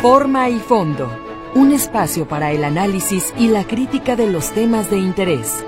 Forma y fondo, un espacio para el análisis y la crítica de los temas de interés.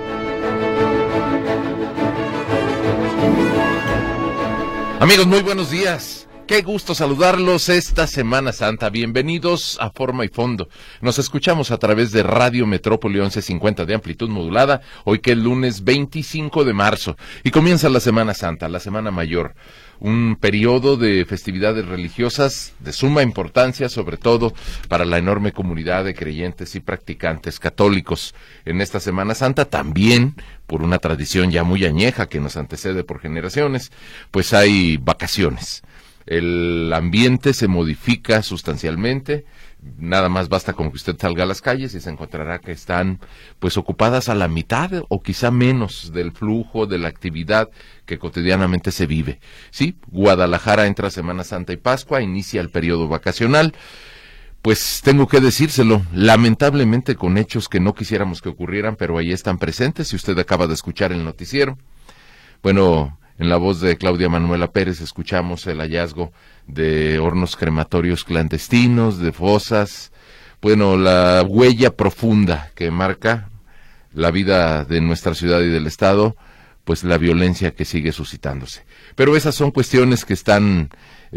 Amigos, muy buenos días. Qué gusto saludarlos esta Semana Santa. Bienvenidos a Forma y Fondo. Nos escuchamos a través de Radio Metrópoli 1150 de amplitud modulada, hoy que es lunes 25 de marzo. Y comienza la Semana Santa, la Semana Mayor. Un periodo de festividades religiosas de suma importancia, sobre todo para la enorme comunidad de creyentes y practicantes católicos. En esta Semana Santa también, por una tradición ya muy añeja que nos antecede por generaciones, pues hay vacaciones. El ambiente se modifica sustancialmente, nada más basta con que usted salga a las calles y se encontrará que están pues ocupadas a la mitad o quizá menos del flujo de la actividad que cotidianamente se vive. Sí, Guadalajara entra Semana Santa y Pascua, inicia el periodo vacacional, pues tengo que decírselo, lamentablemente con hechos que no quisiéramos que ocurrieran, pero ahí están presentes, si usted acaba de escuchar el noticiero. Bueno, en la voz de Claudia Manuela Pérez escuchamos el hallazgo de hornos crematorios clandestinos, de fosas, bueno, la huella profunda que marca la vida de nuestra ciudad y del Estado, pues la violencia que sigue suscitándose. Pero esas son cuestiones que están,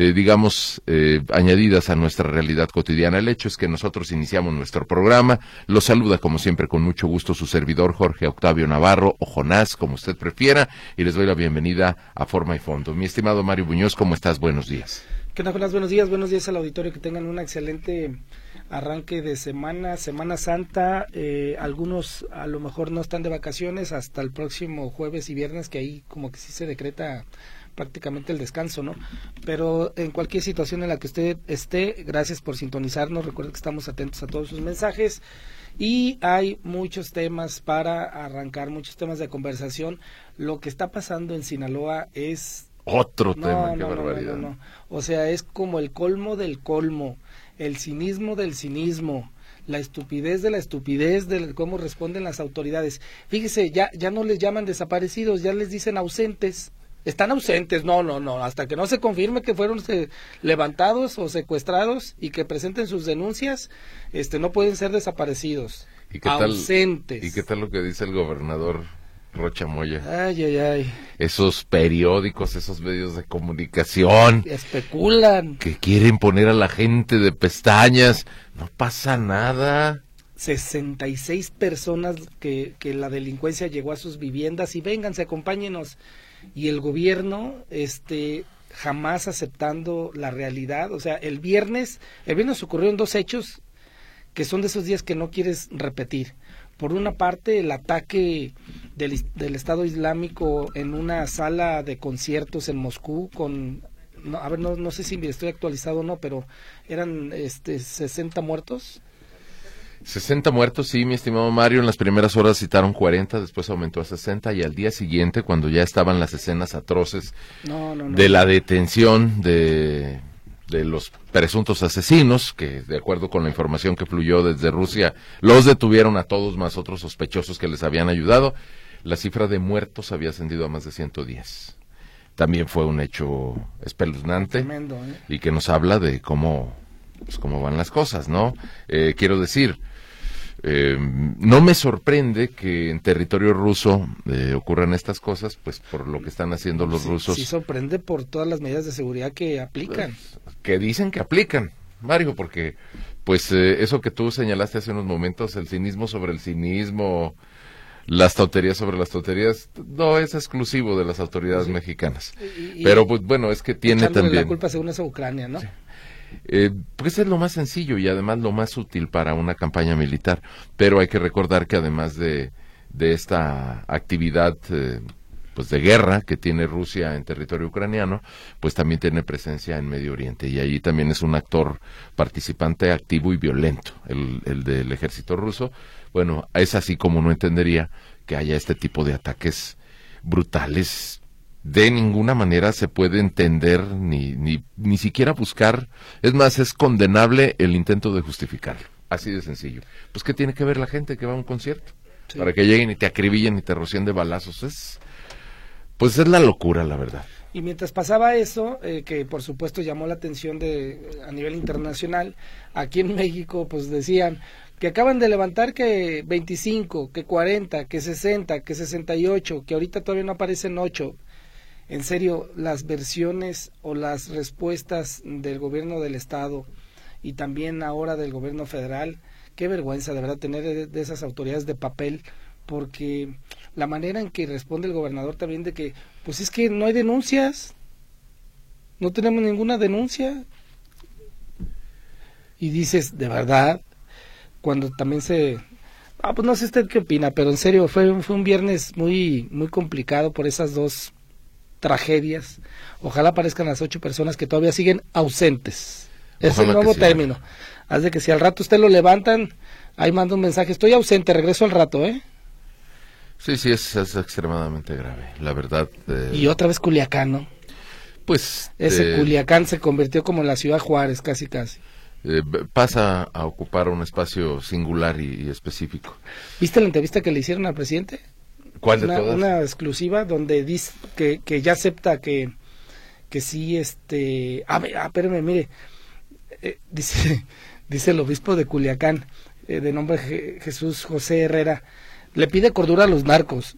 añadidas a nuestra realidad cotidiana. El hecho es que nosotros iniciamos nuestro programa. Los saluda, como siempre, con mucho gusto su servidor Jorge Octavio Navarro, o Jonás, como usted prefiera, y les doy la bienvenida a Forma y Fondo. Mi estimado Mario Muñoz, ¿cómo estás? Buenos días. ¿Qué tal, Jonás? Buenos días al auditorio, que tengan un excelente arranque de Semana Santa. Algunos a lo mejor no están de vacaciones hasta el próximo jueves y viernes, que ahí como que sí se decreta prácticamente el descanso, ¿no? Pero en cualquier situación en la que usted esté, gracias por sintonizarnos. Recuerde que estamos atentos a todos sus mensajes y hay muchos temas para arrancar, muchos temas de conversación. Lo que está pasando en Sinaloa es otro tema, qué barbaridad. No. O sea, es como el colmo del colmo, el cinismo del cinismo, la estupidez de la estupidez de cómo responden las autoridades. Fíjese, ya no les llaman desaparecidos, ya les dicen ausentes. Están ausentes, no, hasta que no se confirme que fueron levantados o secuestrados y que presenten sus denuncias, no pueden ser desaparecidos. ¿Y qué ausentes. ¿Y qué tal lo que dice el gobernador Rocha Moya? Ay. Esos periódicos, esos medios de comunicación especulan, que quieren poner a la gente de pestañas. No pasa nada. 66 personas que la delincuencia llegó a sus viviendas y vénganse, acompáñenos. Y el gobierno jamás aceptando la realidad. O sea, el viernes ocurrieron dos hechos que son de esos días que no quieres repetir. Por una parte, el ataque del Estado Islámico en una sala de conciertos en Moscú no sé si estoy actualizado o no, pero eran 60 muertos. 60 muertos, sí, mi estimado Mario. En las primeras horas citaron 40, después aumentó a 60, y al día siguiente, cuando ya estaban las escenas atroces de la detención de los presuntos asesinos, que de acuerdo con la información que fluyó desde Rusia, los detuvieron a todos más otros sospechosos que les habían ayudado, la cifra de muertos había ascendido a más de 110. También fue un hecho espeluznante. Tremendo, y que nos habla de cómo van las cosas, ¿no? Quiero decir, no me sorprende que en territorio ruso ocurran estas cosas, pues por lo que están haciendo los rusos. Sí sorprende por todas las medidas de seguridad que aplican. Que dicen que aplican, Mario, porque pues eso que tú señalaste hace unos momentos, el cinismo sobre el cinismo, las tonterías sobre las tonterías, no es exclusivo de las autoridades mexicanas. Pero pues bueno, es que tiene también la culpa según eso a Ucrania, ¿no? Sí. Pues es lo más sencillo y además lo más útil para una campaña militar, pero hay que recordar que además de esta actividad pues de guerra que tiene Rusia en territorio ucraniano, pues también tiene presencia en Medio Oriente, y ahí también es un actor participante activo y violento, el del ejército ruso. Bueno, es así como uno entendería que haya este tipo de ataques brutales. De ninguna manera se puede entender ni siquiera buscar. Es más, es condenable el intento de justificarlo. Así de sencillo. Pues, ¿qué tiene que ver la gente que va a un concierto? Sí. Para que lleguen y te acribillen y te rocien de balazos. Pues es la locura, la verdad. Y mientras pasaba eso, que por supuesto llamó la atención a nivel internacional, aquí en México pues decían que acaban de levantar que 25, que 40, que 60, que 68, que ahorita todavía no aparecen 8. En serio, las versiones o las respuestas del gobierno del estado y también ahora del gobierno federal, qué vergüenza de verdad tener de esas autoridades de papel, porque la manera en que responde el gobernador también de que, pues es que no hay denuncias, no tenemos ninguna denuncia, y dices, de verdad, cuando también pues no sé usted qué opina, pero en serio, fue un viernes muy, muy complicado por esas dos tragedias. Ojalá aparezcan las 8 personas que todavía siguen ausentes. Es el nuevo término. Haz de que si al rato usted lo levantan, ahí manda un mensaje, estoy ausente, regreso al rato, ¿eh? Sí, es extremadamente grave, la verdad. Y otra vez Culiacán, ¿no? Pues... Ese Culiacán se convirtió como en la ciudad Juárez, casi. Pasa a ocupar un espacio singular y específico. ¿Viste la entrevista que le hicieron al presidente? ¿Cuál de todas? Una exclusiva donde dice que ya acepta que sí, espérame, mire, dice el obispo de Culiacán, de nombre Jesús José Herrera, le pide cordura a los narcos,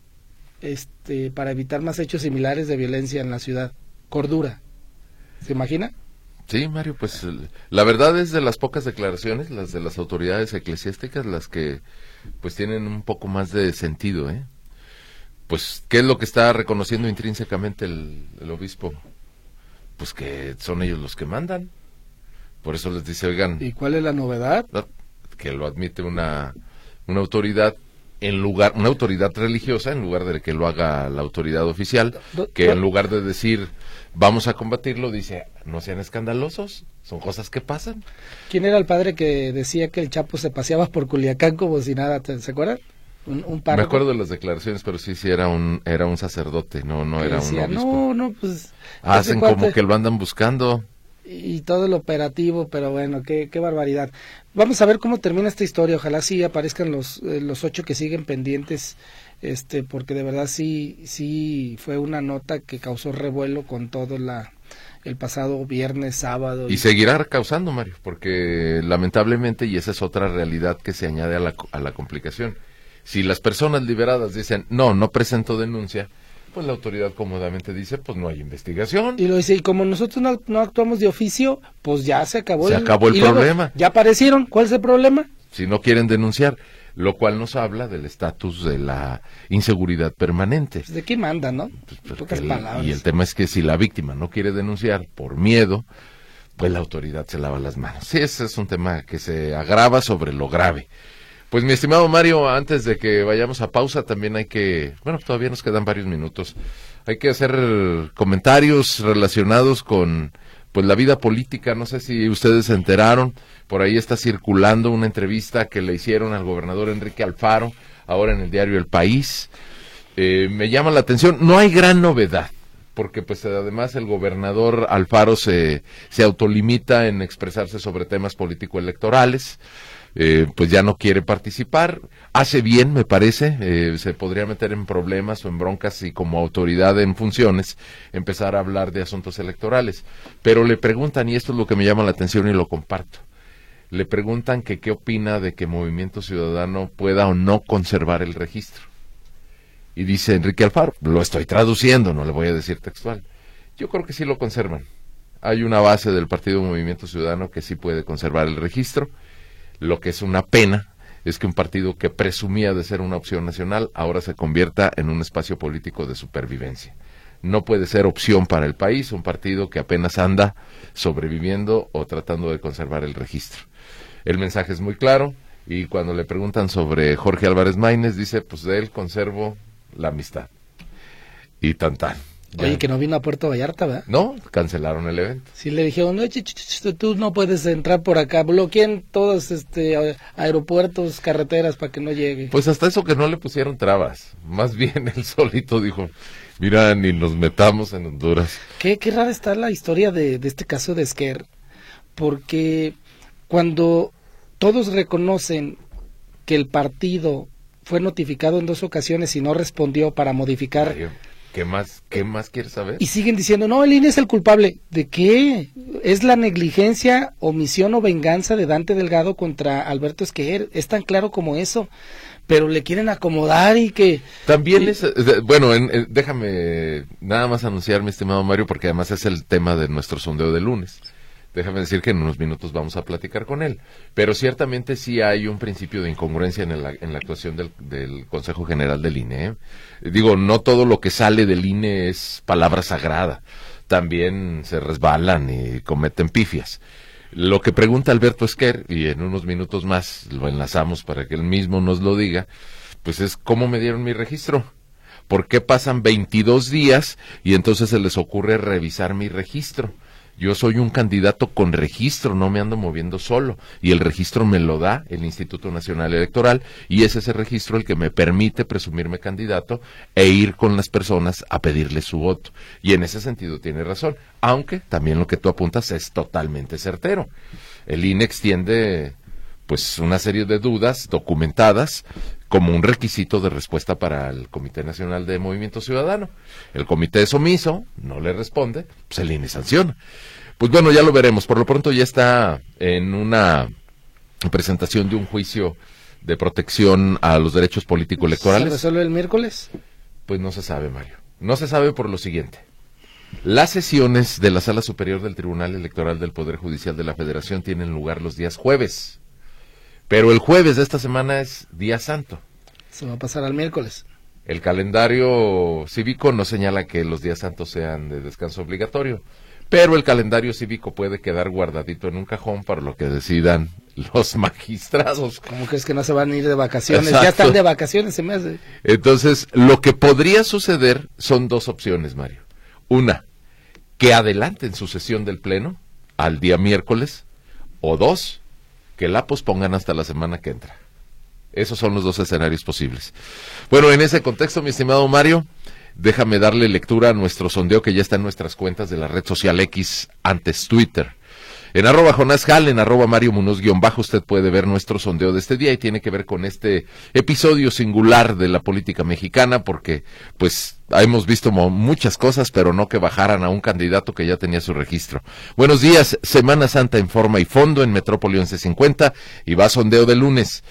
para evitar más hechos similares de violencia en la ciudad. Cordura, ¿se imagina? Sí, Mario, pues la verdad es de las pocas declaraciones, las de las autoridades eclesiásticas, las que pues tienen un poco más de sentido, ¿eh? Pues, ¿qué es lo que está reconociendo intrínsecamente el obispo? Pues que son ellos los que mandan. Por eso les dice, oigan... ¿Y cuál es la novedad? Que lo admite una autoridad una autoridad religiosa en lugar de que lo haga la autoridad oficial, que en lugar de decir vamos a combatirlo, dice no sean escandalosos, son cosas que pasan. ¿Quién era el padre que decía que el Chapo se paseaba por Culiacán como si nada? ¿Se acuerdan? Un párroco. Me acuerdo de las declaraciones, pero sí era un sacerdote, no era decía, un obispo. No, pues hacen como que lo andan buscando. Y todo el operativo, pero bueno, qué barbaridad. Vamos a ver cómo termina esta historia, ojalá sí aparezcan los 8 que siguen pendientes, porque de verdad sí fue una nota que causó revuelo con todo el pasado viernes, sábado. Y seguirá causando, Mario, porque lamentablemente, y esa es otra realidad que se añade a la complicación, si las personas liberadas dicen, no presento denuncia, pues la autoridad cómodamente dice, pues no hay investigación. Y lo dice, y como nosotros no actuamos de oficio, pues ya se acabó el problema. Luego, ya aparecieron, ¿cuál es el problema? Si no quieren denunciar, lo cual nos habla del estatus de la inseguridad permanente. ¿De qué manda, no? Pues pocas palabras. Y el tema es que si la víctima no quiere denunciar por miedo, pues la autoridad se lava las manos. Sí, ese es un tema que se agrava sobre lo grave. Pues mi estimado Mario, antes de que vayamos a pausa, también hay que, todavía nos quedan varios minutos, hay que hacer comentarios relacionados con pues la vida política. No sé si ustedes se enteraron, por ahí está circulando una entrevista que le hicieron al gobernador Enrique Alfaro, ahora en el diario El País. Me llama la atención, no hay gran novedad, porque pues además el gobernador Alfaro se autolimita en expresarse sobre temas político-electorales. Pues ya no quiere participar, hace bien me parece, se podría meter en problemas o en broncas y como autoridad en funciones empezar a hablar de asuntos electorales, pero le preguntan, y esto es lo que me llama la atención y lo comparto, le preguntan que qué opina de que Movimiento Ciudadano pueda o no conservar el registro, y dice Enrique Alfaro, lo estoy traduciendo, no le voy a decir textual, yo creo que sí lo conservan, hay una base del partido Movimiento Ciudadano que sí puede conservar el registro. Lo que es una pena es que un partido que presumía de ser una opción nacional ahora se convierta en un espacio político de supervivencia. No puede ser opción para el país un partido que apenas anda sobreviviendo o tratando de conservar el registro. El mensaje es muy claro y cuando le preguntan sobre Jorge Álvarez Maínez dice, pues de él conservo la amistad. Y tan. Oye, que no vino a Puerto Vallarta, ¿verdad? No, cancelaron el evento. Sí, le dijeron, tú no puedes entrar por acá, bloqueen todos aeropuertos, carreteras para que no llegue. Pues hasta eso que no le pusieron trabas, más bien él solito dijo, mira, ni nos metamos en Honduras. Qué rara está la historia de este caso de Esquer, porque cuando todos reconocen que el partido fue notificado en 2 ocasiones y no respondió para modificar ¿Qué más quieres saber? Y siguen diciendo, no, el INE es el culpable. ¿De qué? Es la negligencia, omisión o venganza de Dante Delgado contra Alberto Esquer. Es tan claro como eso. Pero le quieren acomodar y que... También es... Bueno, déjame nada más anunciar, mi estimado Mario, porque además es el tema de nuestro sondeo de lunes. Déjame decir que en unos minutos vamos a platicar con él. Pero ciertamente sí hay un principio de incongruencia en la actuación del Consejo General del INE. ¿Eh? Digo, no todo lo que sale del INE es palabra sagrada. También se resbalan y cometen pifias. Lo que pregunta Alberto Esquer, y en unos minutos más lo enlazamos para que él mismo nos lo diga, pues es ¿cómo me dieron mi registro? ¿Por qué pasan 22 días y entonces se les ocurre revisar mi registro? Yo soy un candidato con registro, no me ando moviendo solo, y el registro me lo da el Instituto Nacional Electoral, y es ese registro el que me permite presumirme candidato e ir con las personas a pedirles su voto. Y en ese sentido tiene razón, aunque también lo que tú apuntas es totalmente certero. El INE extiende pues una serie de dudas documentadas como un requisito de respuesta para el Comité Nacional de Movimiento Ciudadano. El comité es omiso, no le responde, pues el INE sanciona. Pues bueno, ya lo veremos. Por lo pronto ya está en una presentación de un juicio de protección a los derechos político-electorales. ¿Se resuelve el miércoles? Pues no se sabe, Mario. No se sabe por lo siguiente. Las sesiones de la Sala Superior del Tribunal Electoral del Poder Judicial de la Federación tienen lugar los días jueves. Pero el jueves de esta semana es Día Santo. Se va a pasar al miércoles. El calendario cívico no señala que los días santos sean de descanso obligatorio, pero el calendario cívico puede quedar guardadito en un cajón para lo que decidan los magistrados. ¿Cómo crees que no se van a ir de vacaciones? Exacto. Ya están de vacaciones, se me hace. Entonces, lo que podría suceder son dos opciones, Mario. Una, que adelanten su sesión del Pleno al día miércoles, o dos, que la pospongan hasta la semana que entra. Esos son los dos escenarios posibles. Bueno, en ese contexto, mi estimado Mario, déjame darle lectura a nuestro sondeo que ya está en nuestras cuentas de la red social X, antes Twitter. En @JonásJal, en @Mario Munoz _ usted puede ver nuestro sondeo de este día y tiene que ver con este episodio singular de la política mexicana porque, pues, hemos visto muchas cosas, pero no que bajaran a un candidato que ya tenía su registro. Buenos días, Semana Santa en forma y fondo en Metrópoli 1150 y va sondeo de lunes.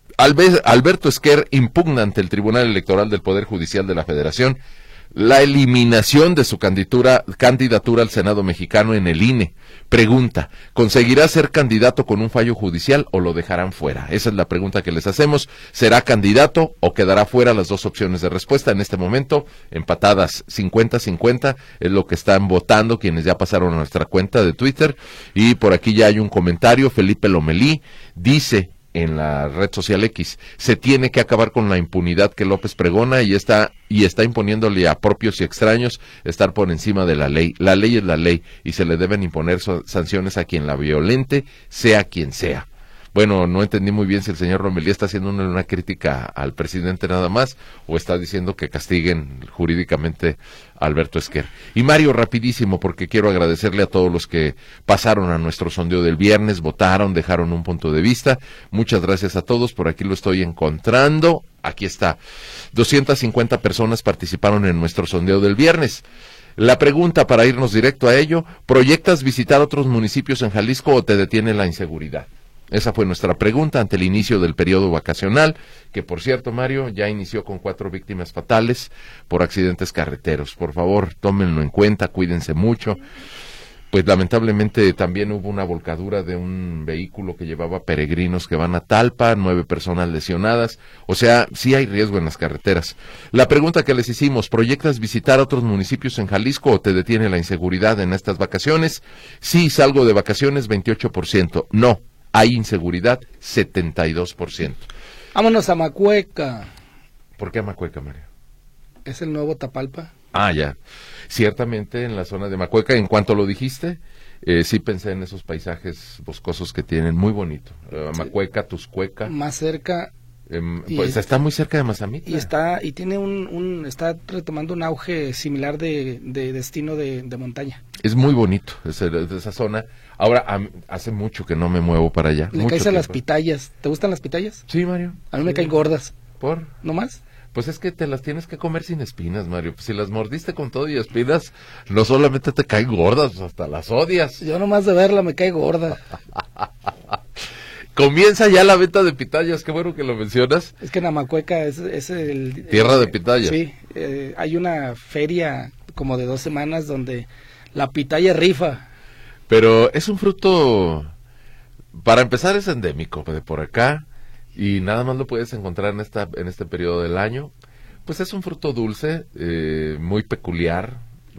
Alberto Esquer impugna ante el Tribunal Electoral del Poder Judicial de la Federación la eliminación de su candidatura al Senado mexicano en el INE. Pregunta, ¿conseguirá ser candidato con un fallo judicial o lo dejarán fuera? Esa es la pregunta que les hacemos. ¿Será candidato o quedará fuera? Las dos opciones de respuesta en este momento, empatadas 50-50, es lo que están votando quienes ya pasaron a nuestra cuenta de Twitter. Y por aquí ya hay un comentario, Felipe Lomelí dice en la red social X, se tiene que acabar con la impunidad que López pregona y está imponiéndole a propios y extraños estar por encima de la ley. La ley es la ley y se le deben imponer sanciones a quien la violente, sea quien sea. Bueno, no entendí muy bien si el señor Lomelí está haciendo una crítica al presidente nada más o está diciendo que castiguen jurídicamente a Alberto Esquer. Y Mario, rapidísimo, porque quiero agradecerle a todos los que pasaron a nuestro sondeo del viernes, votaron, dejaron un punto de vista. Muchas gracias a todos, por aquí lo estoy encontrando. Aquí está. 250 personas participaron en nuestro sondeo del viernes. La pregunta, para irnos directo a ello, ¿proyectas visitar otros municipios en Jalisco o te detiene la inseguridad? Esa fue nuestra pregunta ante el inicio del periodo vacacional, que por cierto, Mario, ya inició con 4 víctimas fatales por accidentes carreteros. Por favor, tómenlo en cuenta, cuídense mucho. Pues lamentablemente también hubo una volcadura de un vehículo que llevaba peregrinos que van a Talpa, 9 personas lesionadas. O sea, sí hay riesgo en las carreteras. La pregunta que les hicimos, ¿proyectas visitar otros municipios en Jalisco o te detiene la inseguridad en estas vacaciones? Sí, salgo de vacaciones, 28%. No. Hay inseguridad, 72%. Vámonos a Macueca. ¿Por qué a Macueca, Mario? Es el nuevo Tapalpa. Ah, ya. Ciertamente en la zona de Macueca, en cuanto lo dijiste, sí pensé en esos paisajes boscosos que tienen, muy bonito. Macueca, Tuscueca. Más cerca. Pues está muy cerca de Mazamitla. Y tiene está retomando un auge similar de destino de montaña. Es muy bonito esa zona. Ahora, hace mucho que no me muevo para allá. Le caes a las pitayas. ¿Te gustan las pitayas? Sí, Mario. A mí me caen gordas. ¿Por? ¿No más? Pues es que te las tienes que comer sin espinas, Mario. Pues si las mordiste con todo y espinas, no solamente te caen gordas, hasta las odias. Yo nomás de verla me cae gorda. Comienza ya la venta de pitayas, qué bueno que lo mencionas. Es que en Amacueca es el... Tierra de pitayas. Sí, hay una feria como de 2 semanas donde la pitaya rifa. Pero es un fruto, para empezar es endémico de por acá, y nada más lo puedes encontrar en este periodo del año. Pues es un fruto dulce, muy peculiar,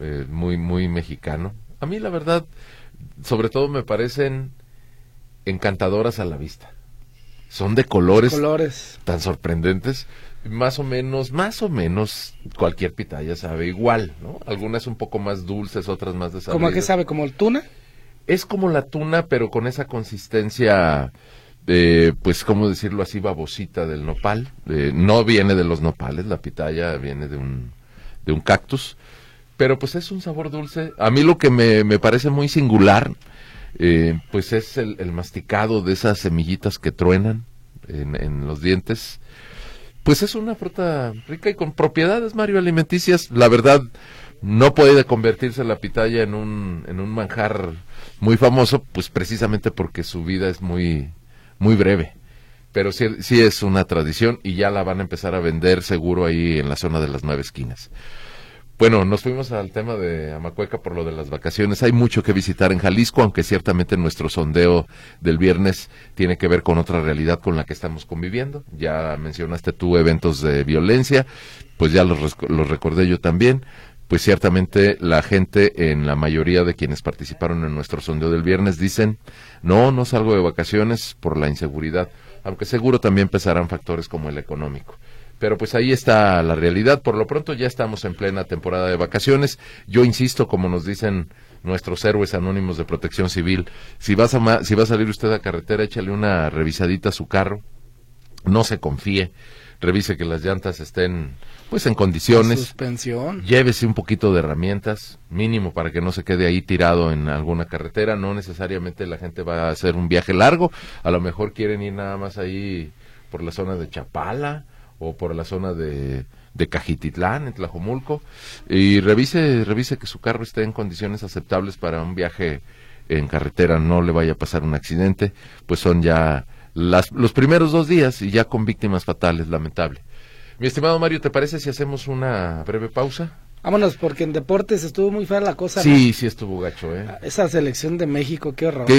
muy mexicano. A mí la verdad, sobre todo me parecen encantadoras a la vista. Son de colores tan sorprendentes. Más o menos, cualquier pitaya sabe igual, ¿no? Algunas un poco más dulces, otras más desabridas. ¿Cómo a qué sabe? ¿Como el tuna? Es como la tuna, pero con esa consistencia, pues, ¿cómo decirlo así? Babosita del nopal. No viene de los nopales, la pitaya viene de un cactus. Pero pues es un sabor dulce. A mí lo que me parece muy singular, pues es el masticado de esas semillitas que truenan en los dientes. Pues es una fruta rica y con propiedades, Mario, alimenticias. La verdad, no puede convertirse la pitaya en un manjar muy famoso, pues precisamente porque su vida es muy breve. Pero sí es una tradición y ya la van a empezar a vender seguro ahí en la zona de las 9 esquinas. Bueno, nos fuimos al tema de Amacueca por lo de las vacaciones. Hay mucho que visitar en Jalisco, aunque ciertamente nuestro sondeo del viernes tiene que ver con otra realidad con la que estamos conviviendo. Ya mencionaste tú eventos de violencia, pues ya los recordé yo también. Pues ciertamente la gente, en la mayoría de quienes participaron en nuestro sondeo del viernes, dicen, no salgo de vacaciones por la inseguridad, aunque seguro también pesarán factores como el económico. Pero pues ahí está la realidad. Por lo pronto ya estamos en plena temporada de vacaciones. Yo insisto, como nos dicen nuestros héroes anónimos de Protección Civil, si va a salir usted a carretera, échale una revisadita a su carro, no se confíe, revise que las llantas estén pues en condiciones. Suspensión. Llévese un poquito de herramientas, mínimo, para que no se quede ahí tirado en alguna carretera. No necesariamente la gente va a hacer un viaje largo, a lo mejor quieren ir nada más ahí por la zona de Chapala o por la zona de Cajititlán, en Tlajomulco, y revise que su carro esté en condiciones aceptables para un viaje en carretera, no le vaya a pasar un accidente, pues son ya los primeros 2 días y ya con víctimas fatales, lamentable. Mi estimado Mario, ¿te parece si hacemos una breve pausa? Vámonos, porque en deportes estuvo muy fea la cosa. Sí, ¿no? Sí estuvo gacho, Esa selección de México, qué horror.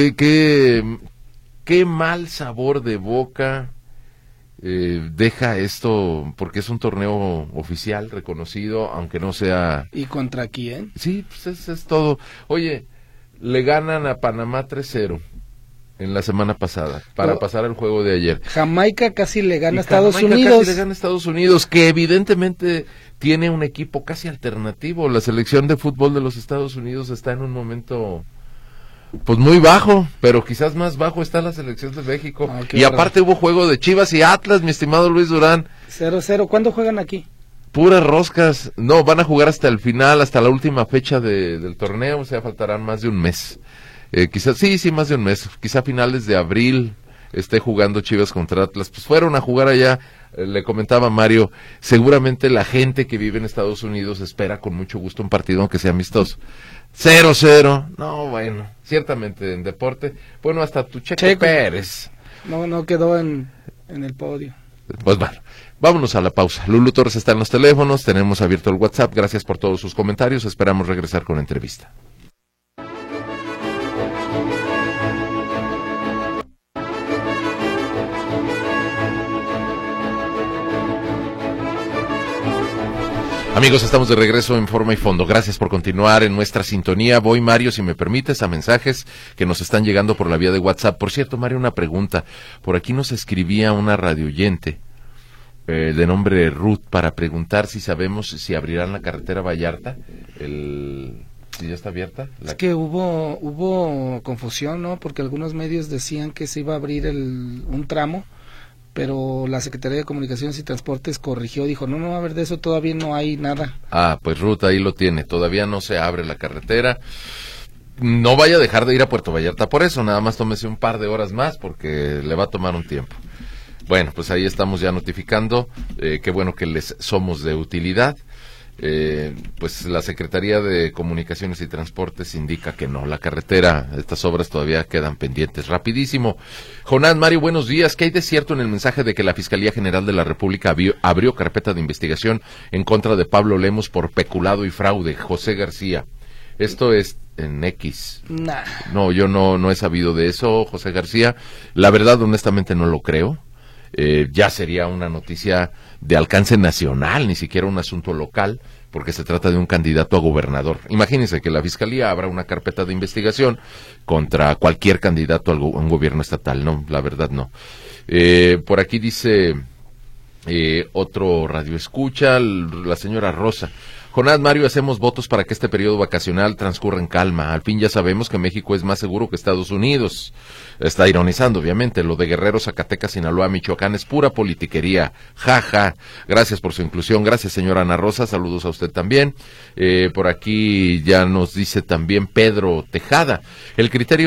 Qué mal sabor de boca deja esto, porque es un torneo oficial, reconocido, aunque no sea... ¿Y contra quién? Sí, pues es todo. Oye, le ganan a Panamá 3-0 en la semana pasada, para pasar al juego de ayer. Jamaica casi le gana a Estados Unidos. Casi le gana a Estados Unidos, que evidentemente tiene un equipo casi alternativo. La selección de fútbol de los Estados Unidos está en un momento... pues muy bajo, pero quizás más bajo está la selección de México. Y aparte hubo juego de Chivas y Atlas, mi estimado Luis Durán. 0-0, ¿cuándo juegan aquí? Puras roscas. No, van a jugar hasta el final, hasta la última fecha del torneo, o sea, faltarán más de un mes. Quizás, sí, más de un mes. Quizá a finales de abril esté jugando Chivas contra Atlas. Pues fueron a jugar allá, le comentaba Mario, seguramente la gente que vive en Estados Unidos espera con mucho gusto un partido aunque sea amistoso. 0-0, no, bueno, ciertamente en deporte, bueno, hasta tu Checo Pérez. No quedó en el podio. Pues bueno, vámonos a la pausa. Lulu Torres está en los teléfonos, tenemos abierto el WhatsApp, gracias por todos sus comentarios, esperamos regresar con entrevista. Amigos, estamos de regreso en Forma y Fondo. Gracias por continuar en nuestra sintonía. Voy, Mario, si me permites, a mensajes que nos están llegando por la vía de WhatsApp. Por cierto, Mario, una pregunta. Por aquí nos escribía una radioyente de nombre Ruth para preguntar si sabemos si abrirán la carretera Vallarta. Si ya está abierta. Es que hubo confusión, ¿no? Porque algunos medios decían que se iba a abrir un tramo, pero la Secretaría de Comunicaciones y Transportes corrigió, dijo, no, a ver, de eso todavía no hay nada. Ah, pues Ruth, ahí lo tiene, todavía no se abre la carretera. No vaya a dejar de ir a Puerto Vallarta por eso, nada más tómese un par de horas más, porque le va a tomar un tiempo. Bueno, pues ahí estamos ya notificando, qué bueno que les somos de utilidad. Pues la Secretaría de Comunicaciones y Transportes indica que no, la carretera, estas obras todavía quedan pendientes. Rapidísimo. Jonás, Mario, buenos días. ¿Qué hay de cierto en el mensaje de que la Fiscalía General de la República abrió carpeta de investigación en contra de Pablo Lemos por peculado y fraude? José García. Esto es en X. Nah. No, yo no he sabido de eso, José García. La verdad, honestamente, no lo creo. Ya sería una noticia de alcance nacional, ni siquiera un asunto local, porque se trata de un candidato a gobernador. Imagínense que la Fiscalía abra una carpeta de investigación contra cualquier candidato a un gobierno estatal. No, la verdad no. Por aquí dice otro radioescucha, la señora Rosa. Jonás, Mario, hacemos votos para que este periodo vacacional transcurra en calma. Al fin ya sabemos que México es más seguro que Estados Unidos. Está ironizando, obviamente. Lo de Guerrero, Zacatecas, Sinaloa, Michoacán es pura politiquería. Ja, ja. Gracias por su inclusión. Gracias, señora Ana Rosa. Saludos a usted también. Por aquí ya nos dice también Pedro Tejada. El criterio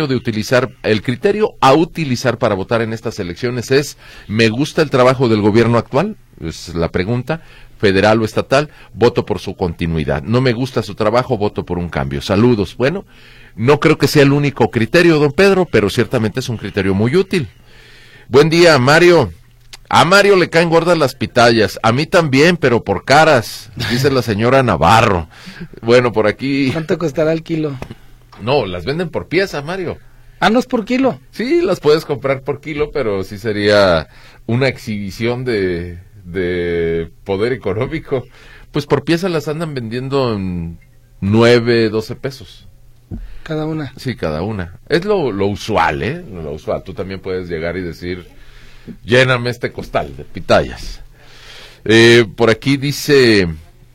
a utilizar para votar en estas elecciones es: ¿me gusta el trabajo del gobierno actual? Es la pregunta. Federal o estatal, voto por su continuidad. No me gusta su trabajo, voto por un cambio. Saludos. Bueno, no creo que sea el único criterio, don Pedro, pero ciertamente es un criterio muy útil. Buen día, Mario. A Mario le caen gordas las pitayas, a mí también, pero por caras, dice la señora Navarro. Bueno, por aquí... ¿Cuánto costará el kilo? No, las venden por pieza, Mario. Ah, ¿no es por kilo? Sí, las puedes comprar por kilo, pero sí sería una exhibición de poder económico. Pues por pieza las andan vendiendo en 9, 12 pesos. Cada una. Sí, cada una. Es lo usual, lo usual. Tú también puedes llegar y decir, lléname este costal de pitayas. Por aquí dice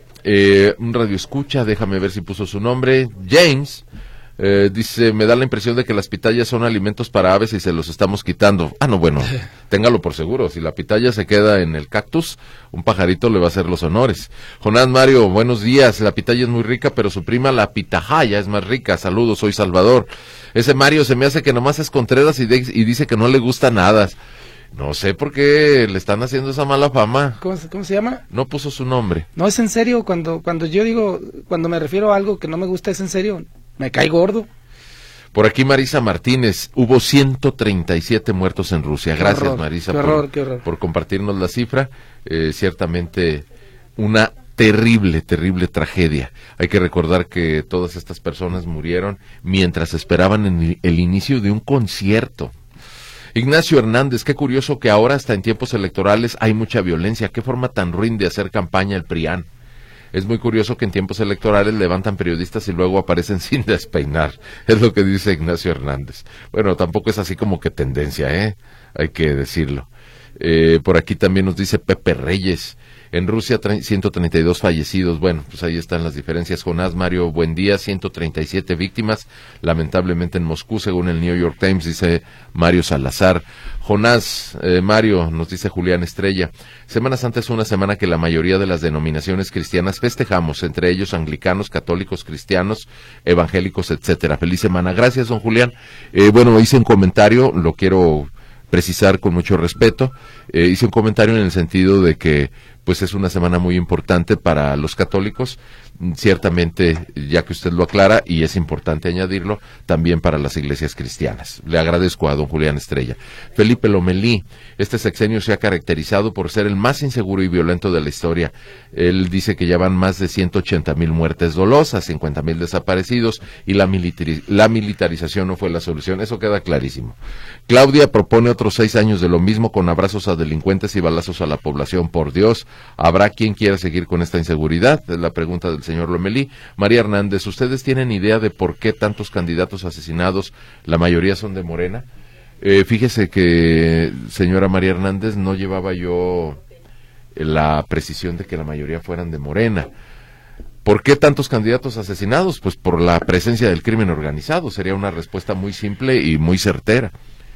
un radioescucha, déjame ver si puso su nombre, James. Dice, me da la impresión de que las pitayas son alimentos para aves y se los estamos quitando. Ah, no, bueno, téngalo por seguro. Si la pitaya se queda en el cactus, un pajarito le va a hacer los honores. Jonás, Mario, buenos días. La pitaya es muy rica, pero su prima la pitahaya es más rica. Saludos, soy Salvador. Ese Mario se me hace que nomás es Contreras y dice que no le gusta nada. No sé por qué le están haciendo esa mala fama. ¿Cómo se llama? No puso su nombre. No, es en serio. Cuando yo digo, cuando me refiero a algo que no me gusta, es en serio. Me cae gordo. Por aquí Marisa Martínez, hubo 137 muertos en Rusia. Gracias, horror, Marisa, qué horror. Por compartirnos la cifra. Ciertamente una terrible tragedia. Hay que recordar que todas estas personas murieron mientras esperaban el inicio de un concierto. Ignacio Hernández, qué curioso que ahora hasta en tiempos electorales hay mucha violencia. Qué forma tan ruin de hacer campaña el PRIAN. Es muy curioso que en tiempos electorales levantan periodistas y luego aparecen sin despeinar. Es lo que dice Ignacio Hernández. Bueno, tampoco es así como que tendencia, hay que decirlo. Por aquí también nos dice Pepe Reyes. En Rusia 132 fallecidos. Bueno, pues ahí están las diferencias. Jonás, Mario, buen día. 137 víctimas, lamentablemente en Moscú, según el New York Times, dice Mario Salazar. Jonás, Mario, nos dice Julián Estrella. Semana Santa es una semana que la mayoría de las denominaciones cristianas festejamos, entre ellos anglicanos, católicos, cristianos, evangélicos, etcétera. Feliz semana. Gracias, don Julián. Bueno, hice un comentario, lo quiero precisar con mucho respeto. Hice un comentario en el sentido de que pues es una semana muy importante para los católicos, ciertamente, ya que usted lo aclara, y es importante añadirlo, también para las iglesias cristianas. Le agradezco a don Julián Estrella. Felipe Lomelí, este sexenio se ha caracterizado por ser el más inseguro y violento de la historia. Él dice que ya van más de 180,000 muertes dolosas, 50,000 desaparecidos, y la militarización no fue la solución. Eso queda clarísimo. Claudia propone otros 6 años de lo mismo, con abrazos a delincuentes y balazos a la población. Por Dios, ¿habrá quien quiera seguir con esta inseguridad? Es la pregunta del señor Lomelí. María Hernández, ¿ustedes tienen idea de por qué tantos candidatos asesinados, la mayoría son de Morena? Fíjese que, señora María Hernández, no llevaba yo la precisión de que la mayoría fueran de Morena. ¿Por qué tantos candidatos asesinados? Pues por la presencia del crimen organizado. Sería una respuesta muy simple y muy certera.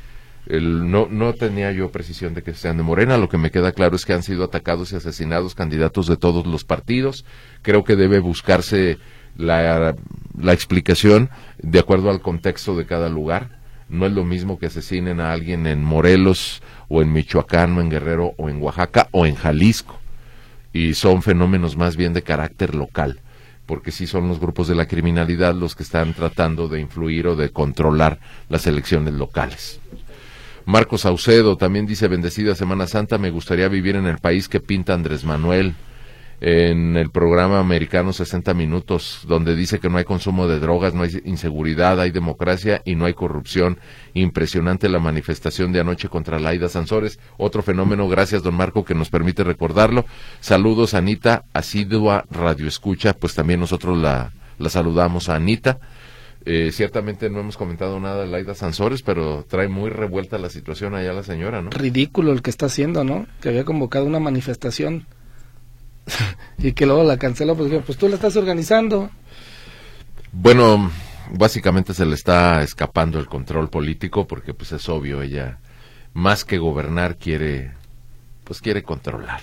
No tenía yo precisión de que sean de Morena. Lo que me queda claro es que han sido atacados y asesinados candidatos de todos los partidos. Creo que debe buscarse la explicación de acuerdo al contexto de cada lugar. No es lo mismo que asesinen a alguien en Morelos, o en Michoacán, o en Guerrero, o en Oaxaca, o en Jalisco. Y son fenómenos más bien de carácter local, porque sí son los grupos de la criminalidad los que están tratando de influir o de controlar las elecciones locales. Marcos Saucedo también dice: bendecida Semana Santa, me gustaría vivir en el país que pinta Andrés Manuel, en el programa americano 60 Minutos, donde dice que no hay consumo de drogas, no hay inseguridad, hay democracia y no hay corrupción. Impresionante la manifestación de anoche contra Laida Sansores, otro fenómeno, gracias don Marco que nos permite recordarlo. Saludos Anita, asidua radioescucha, pues también nosotros la saludamos a Anita. Ciertamente no hemos comentado nada de Laida Sansores, pero trae muy revuelta la situación allá la señora, ¿no? Ridículo el que está haciendo, ¿no? Que había convocado una manifestación y que luego la canceló, pues tú la estás organizando. Bueno, básicamente se le está escapando el control político, porque pues es obvio, ella más que gobernar quiere controlar.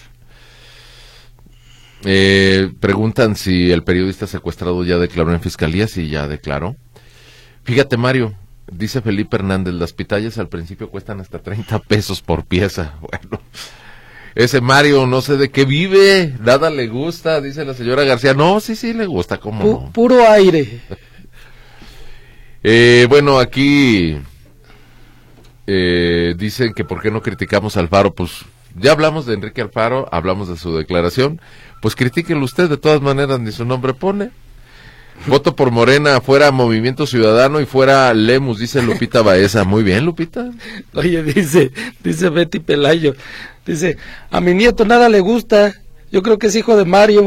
Preguntan si el periodista secuestrado ya declaró en fiscalía. Sí, ya declaró. Fíjate, Mario, dice Felipe Hernández, las pitayas al principio cuestan hasta 30 pesos por pieza. Bueno, ese Mario no sé de qué vive, nada le gusta, dice la señora García. No, sí le gusta, ¿cómo no? Puro aire. Bueno, aquí dicen que por qué no criticamos a Alfaro. Pues ya hablamos de Enrique Alfaro, hablamos de su declaración, pues critíquenlo usted, de todas maneras ni su nombre pone. Voto por Morena, fuera Movimiento Ciudadano y fuera Lemus, dice Lupita Baeza. Muy bien, Lupita. Oye, dice Betty Pelayo, dice, a mi nieto nada le gusta, yo creo que es hijo de Mario.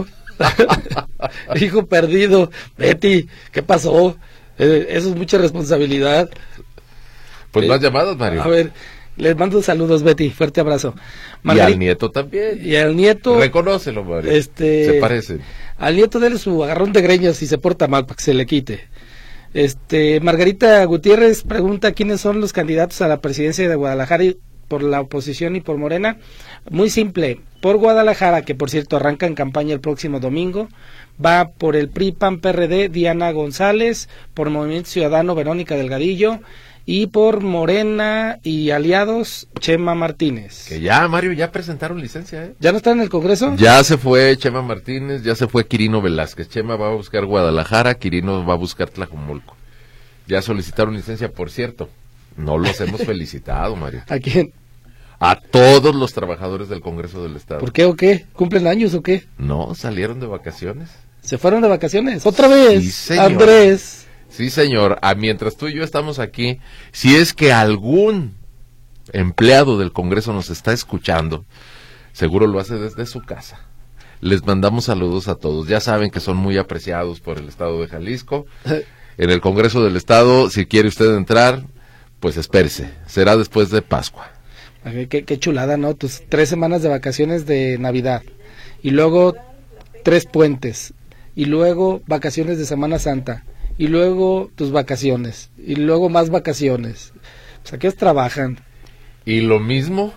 Hijo perdido. Betty, ¿qué pasó? Eso es mucha responsabilidad. Pues más llamadas, Mario. A ver, les mando saludos, Betty, fuerte abrazo. Y al nieto también. Y al nieto. Reconócelo, Mario. Se parecen. Al nieto dele su agarrón de greñas si se porta mal, para que se le quite. Margarita Gutiérrez pregunta quiénes son los candidatos a la presidencia de Guadalajara por la oposición y por Morena. Muy simple, por Guadalajara, que por cierto arranca en campaña el próximo domingo, va por el PRI, PAN, PRD, Diana González, por Movimiento Ciudadano, Verónica Delgadillo, y por Morena y aliados, Chema Martínez. Que ya, Mario, ya presentaron licencia, ¿eh? ¿Ya no está en el Congreso? Ya se fue Chema Martínez, ya se fue Quirino Velázquez. Chema va a buscar Guadalajara, Quirino va a buscar Tlajomulco. Ya solicitaron licencia, por cierto. No los hemos felicitado, Mario. ¿A quién? A todos los trabajadores del Congreso del Estado. ¿Por qué o qué? ¿Cumplen años o qué? No, salieron de vacaciones. ¿Se fueron de vacaciones? ¿Otra vez? Sí, señor. Andrés. Sí, señor. Mientras tú y yo estamos aquí, si es que algún empleado del Congreso nos está escuchando, seguro lo hace desde su casa. Les mandamos saludos a todos. Ya saben que son muy apreciados por el Estado de Jalisco. En el Congreso del Estado, si quiere usted entrar, pues espérese. Será después de Pascua. Qué chulada, ¿no? Tus 3 semanas de vacaciones de Navidad. Y luego 3 puentes. Y luego vacaciones de Semana Santa. Y luego tus vacaciones, y luego más vacaciones. Pues aquí trabajan. Y lo mismo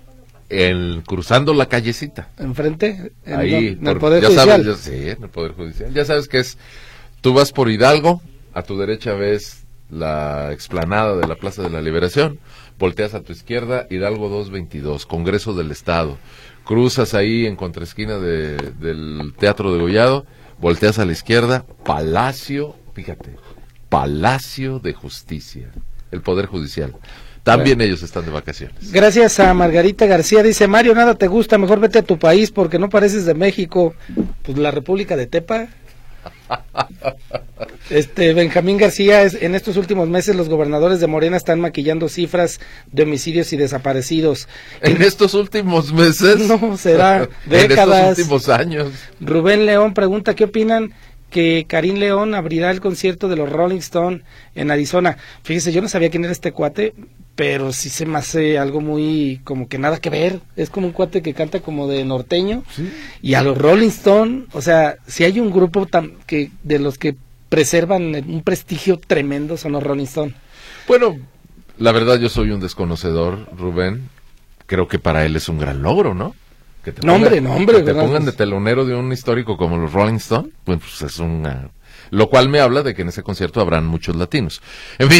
cruzando la callecita. ¿Enfrente? Ahí, en el Poder Judicial. Sí, en el Poder Judicial. Ya sabes que tú vas por Hidalgo, a tu derecha ves la explanada de la Plaza de la Liberación, volteas a tu izquierda, Hidalgo 222, Congreso del Estado. Cruzas ahí en contraesquina del Teatro de Degollado, volteas a la izquierda, Palacio de Justicia, el Poder Judicial. También ellos están de vacaciones. Gracias a Margarita García, dice Mario, nada te gusta, mejor vete a tu país porque no pareces de México. Pues la República de Tepa. Benjamín García, en estos últimos meses los gobernadores de Morena están maquillando cifras de homicidios y desaparecidos. ¿En estos últimos meses? No, será décadas. En estos últimos años. Rubén León pregunta, ¿qué opinan que Karim León abrirá el concierto de los Rolling Stone en Arizona? Fíjese, yo no sabía quién era este cuate, pero sí se me hace algo muy, como que nada que ver. Es como un cuate que canta como de norteño. ¿Sí? Y a los Rolling Stone, o sea, si hay un grupo de los que preservan un prestigio tremendo, son los Rolling Stone. Bueno, la verdad yo soy un desconocedor, Rubén. Creo que para él es un gran logro, ¿no? Que te pongan de telonero de un histórico como los Rolling Stone, pues es lo cual me habla de que en ese concierto habrán muchos latinos. En fin,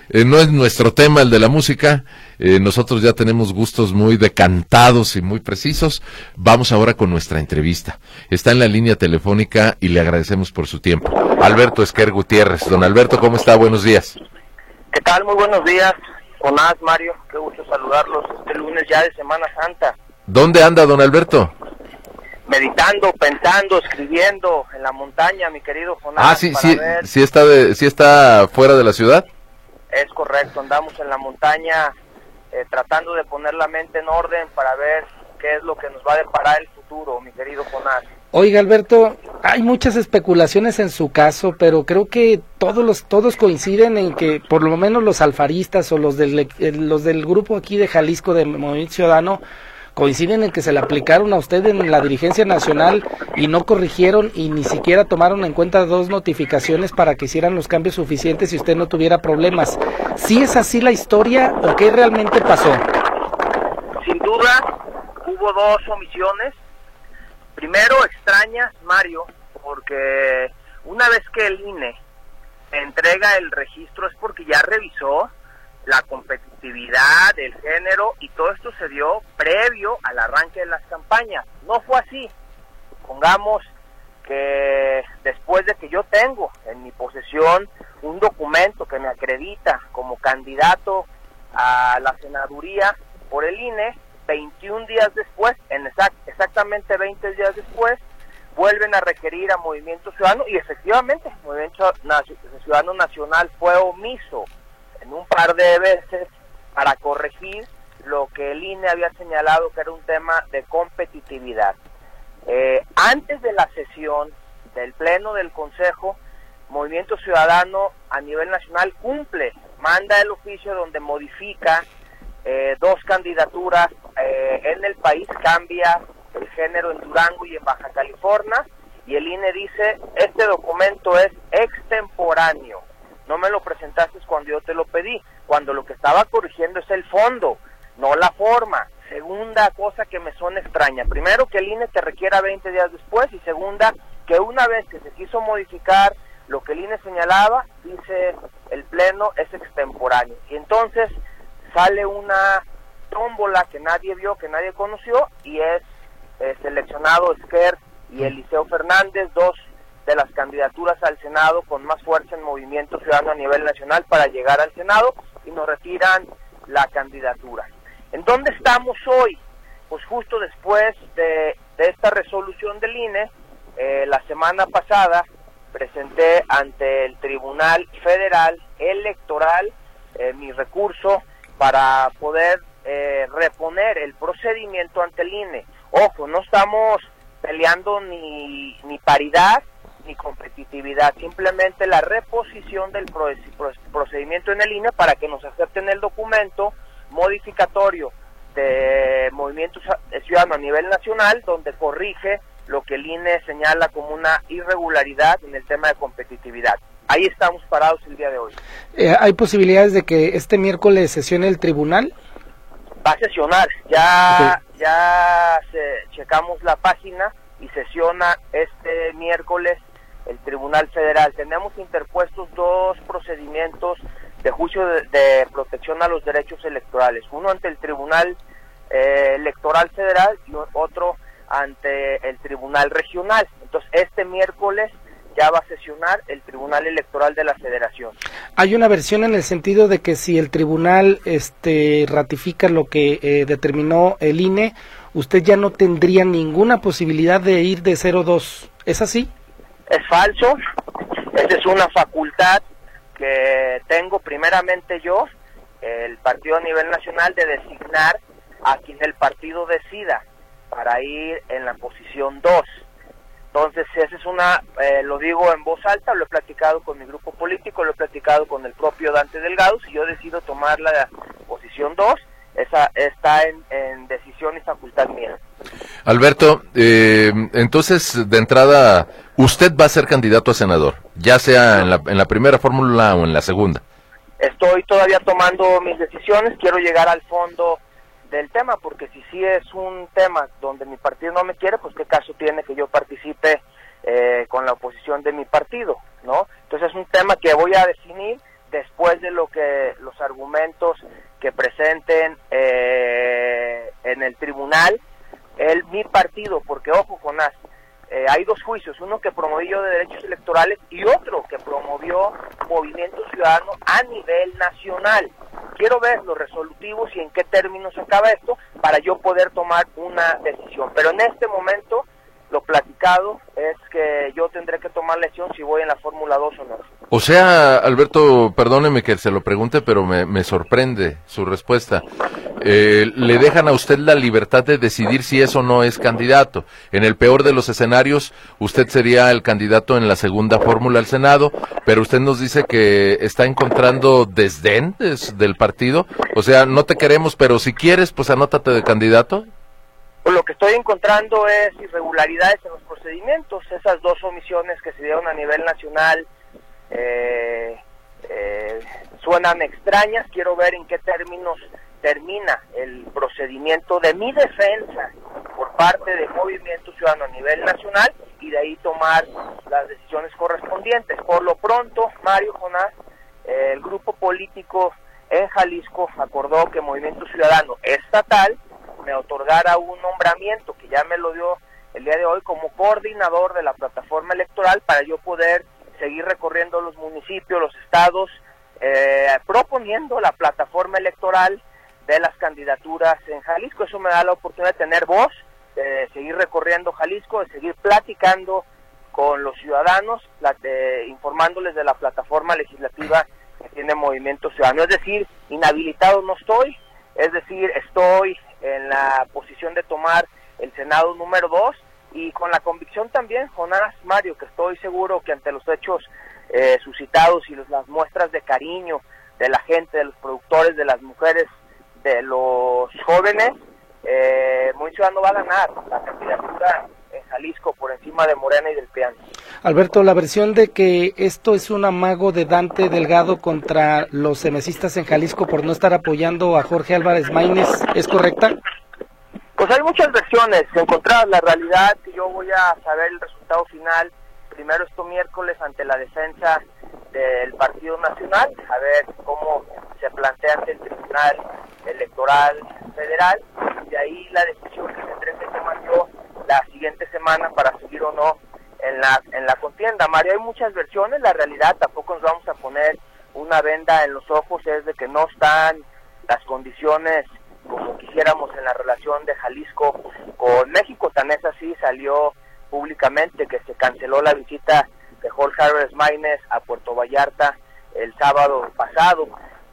no es nuestro tema el de la música, nosotros ya tenemos gustos muy decantados y muy precisos. Vamos ahora con nuestra entrevista. Está en la línea telefónica y le agradecemos por su tiempo. Alberto Esquer Gutiérrez. Don Alberto, ¿cómo está? Buenos días. ¿Qué tal? Muy buenos días. Jonás, Mario, qué gusto saludarlos este lunes ya de Semana Santa. ¿Dónde anda, don Alberto? Meditando, pensando, escribiendo en la montaña, mi querido Jonás. Sí está fuera de la ciudad. Es correcto, andamos en la montaña tratando de poner la mente en orden para ver qué es lo que nos va a deparar el futuro, mi querido Jonás. Oiga, Alberto, hay muchas especulaciones en su caso, pero creo que todos coinciden en que por lo menos los alfaristas o los del grupo aquí de Jalisco de Movimiento Ciudadano coinciden en que se le aplicaron a usted en la dirigencia nacional y no corrigieron y ni siquiera tomaron en cuenta 2 notificaciones para que hicieran los cambios suficientes y usted no tuviera problemas. ¿Sí es así la historia o qué realmente pasó? Sin duda, hubo 2 omisiones. Primero, extrañas, Mario, porque una vez que el INE entrega el registro es porque ya revisó la competitividad, el género, y todo esto se dio previo al arranque de las campañas. No fue así. Pongamos que después de que yo tengo en mi posesión un documento que me acredita como candidato a la senaduría por el INE, 21 días después, exactamente 20 días después, vuelven a requerir a Movimiento Ciudadano, y efectivamente Movimiento Ciudadano Nacional fue omiso en un par de veces para corregir lo que el INE había señalado que era un tema de competitividad. Antes de la sesión del Pleno del Consejo, Movimiento Ciudadano a nivel nacional manda el oficio donde modifica 2 candidaturas en el país, cambia el género en Durango y en Baja California, y el INE dice, este documento es extemporáneo, no me lo presentaste cuando yo te lo pedí, cuando lo que estaba corrigiendo es el fondo, no la forma. Segunda cosa que me suena extraña, primero que el INE te requiera 20 días después, y segunda, que una vez que se quiso modificar lo que el INE señalaba, dice el Pleno es extemporáneo, y entonces sale una tómbola que nadie vio, que nadie conoció, y es seleccionado Esquer y Eliseo Fernández, 2 de las candidaturas al Senado con más fuerza en Movimiento Ciudadano a nivel nacional para llegar al Senado, y nos retiran la candidatura. ¿En dónde estamos hoy? Pues justo después de esta resolución del INE, la semana pasada presenté ante el Tribunal Federal Electoral mi recurso para poder reponer el procedimiento ante el INE. Ojo, no estamos peleando ni paridad ni competitividad, simplemente la reposición del procedimiento en el INE para que nos acepten el documento modificatorio de Movimiento Ciudadano a nivel nacional, donde corrige lo que el INE señala como una irregularidad en el tema de competitividad. Ahí estamos parados el día de hoy. ¿Hay posibilidades de que este miércoles sesione el tribunal? Va a sesionar, ya checamos la página y sesiona este miércoles el Tribunal Federal. Tenemos interpuestos 2 procedimientos de juicio de protección a los derechos electorales, uno ante el Tribunal Electoral Federal y otro ante el Tribunal Regional. Entonces este miércoles ya va a sesionar el Tribunal Electoral de la Federación. Hay una versión en el sentido de que si el tribunal ratifica lo que determinó el INE, usted ya no tendría ninguna posibilidad de ir de 0-2. ¿Es así? Es falso. Esa es una facultad que tengo primeramente yo, el partido a nivel nacional, de designar a quien el partido decida para ir en la posición 2. Entonces, esa es lo digo en voz alta, lo he platicado con mi grupo político, lo he platicado con el propio Dante Delgado. Si yo decido tomar la posición 2, esa está en decisión y facultad mía. Alberto, entonces, de entrada, usted va a ser candidato a senador, ya sea en la primera fórmula o en la segunda. Estoy todavía tomando mis decisiones, quiero llegar al fondo del tema, porque si sí es un tema donde mi partido no me quiere, pues qué caso tiene que yo participe con la oposición de mi partido, ¿no? Entonces es un tema que voy a definir después de los argumentos que presenten en el tribunal, mi partido, porque ojo, Jonás, hay dos juicios, uno que promovió de derechos electorales y otro que promovió Movimiento Ciudadano a nivel nacional. Quiero ver los resolutivos y en qué términos acaba esto para yo poder tomar una decisión. Pero en este momento, lo platicado es que yo tendré que tomar la decisión si voy en la Fórmula 2 o no. O sea, Alberto, perdóneme que se lo pregunte, pero me sorprende su respuesta. Le dejan a usted la libertad de decidir si es o no es candidato. En el peor de los escenarios, usted sería el candidato en la segunda fórmula al Senado, pero usted nos dice que está encontrando desdén del partido. O sea, no te queremos, pero si quieres, pues anótate de candidato. Lo que estoy encontrando es irregularidades en los procedimientos, esas dos omisiones que se dieron a nivel nacional suenan extrañas. Quiero ver en qué términos termina el procedimiento de mi defensa por parte del Movimiento Ciudadano a nivel nacional y de ahí tomar las decisiones correspondientes. Por lo pronto, Mario, Jonás, el grupo político en Jalisco acordó que Movimiento Ciudadano estatal me otorgara un nombramiento que ya me lo dio el día de hoy como coordinador de la plataforma electoral para yo poder seguir recorriendo los municipios, los estados, proponiendo la plataforma electoral de las candidaturas en Jalisco. Eso me da la oportunidad de tener voz, de seguir recorriendo Jalisco, de seguir platicando con los ciudadanos, informándoles de la plataforma legislativa que tiene Movimiento Ciudadano. Es decir, inhabilitado no estoy, es decir, estoy en la posición de tomar el Senado número 2 y con la convicción también, Jonás, Mario, que estoy seguro que ante los hechos suscitados y las muestras de cariño de la gente, de los productores, de las mujeres, de los jóvenes, Movimiento Ciudadano va a ganar la candidatura en Jalisco por encima de Morena y del PRI. Alberto, la versión de que esto es un amago de Dante Delgado contra los emesistas en Jalisco por no estar apoyando a Jorge Álvarez Maínez, ¿es correcta? Pues hay muchas versiones encontradas. La realidad que yo voy a saber el resultado final primero este miércoles ante la defensa del Partido Nacional, a ver cómo se plantea ante el Tribunal Electoral Federal, y de ahí la decisión que tendré que tomar yo la siguiente semana para seguir o no en la contienda. Mario, hay muchas versiones. La realidad, tampoco nos vamos a poner una venda en los ojos, es de que no están las condiciones como quisiéramos en la relación de Jalisco con México. Tan es así, salió públicamente que se canceló la visita de Jorge Álvarez Maínez a Puerto Vallarta el sábado pasado,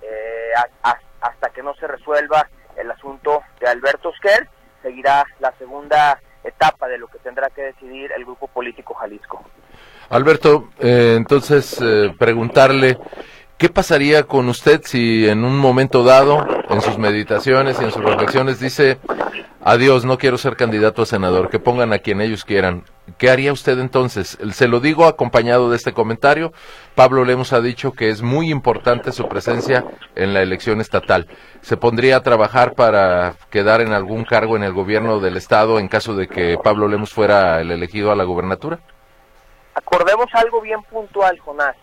hasta que no se resuelva el asunto de Alberto Esquer. Seguirá la segunda etapa de lo que tendrá que decidir el grupo político Jalisco. Alberto, entonces preguntarle, ¿qué pasaría con usted si en un momento dado, en sus meditaciones y en sus reflexiones, dice, adiós, no quiero ser candidato a senador, que pongan a quien ellos quieran? ¿Qué haría usted entonces? Se lo digo acompañado de este comentario. Pablo Lemus ha dicho que es muy importante su presencia en la elección estatal. ¿Se pondría a trabajar para quedar en algún cargo en el gobierno del estado en caso de que Pablo Lemus fuera el elegido a la gubernatura? Acordemos algo bien puntual, Jonás.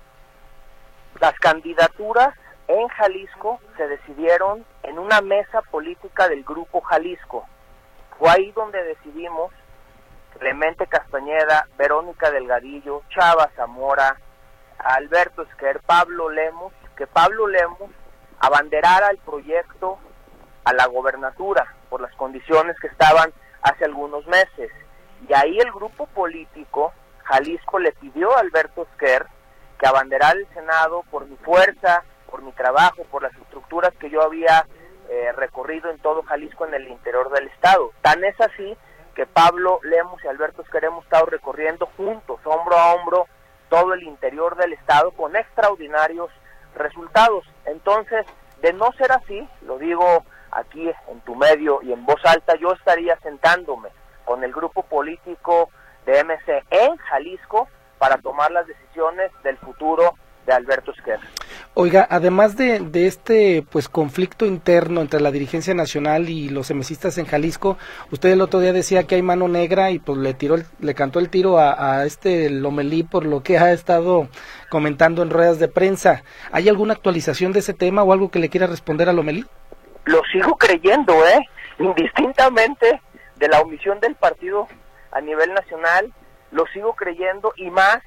Las candidaturas en Jalisco se decidieron en una mesa política del Grupo Jalisco. Fue ahí donde decidimos Clemente Castañeda, Verónica Delgadillo, Chava Zamora, Alberto Esquer, Pablo Lemus, que Pablo Lemus abanderara el proyecto a la gobernatura por las condiciones que estaban hace algunos meses. Y ahí el grupo político Jalisco le pidió a Alberto Esquer que abanderara el Senado por mi fuerza, por mi trabajo, por las estructuras que yo había recorrido en todo Jalisco en el interior del estado. Tan es así que Pablo Lemus y Alberto Esquer hemos estado recorriendo juntos, hombro a hombro, todo el interior del estado con extraordinarios resultados. Entonces, de no ser así, lo digo aquí en tu medio y en voz alta, yo estaría sentándome con el grupo político de MC en Jalisco para tomar las decisiones del futuro de Alberto Esquer. Oiga, además de este pues conflicto interno entre la dirigencia nacional y los emesistas en Jalisco, usted el otro día decía que hay mano negra y pues le cantó el tiro a Lomelí por lo que ha estado comentando en ruedas de prensa. ¿Hay alguna actualización de ese tema o algo que le quiera responder a Lomelí? Lo sigo creyendo, indistintamente de la omisión del partido a nivel nacional, lo sigo creyendo, y más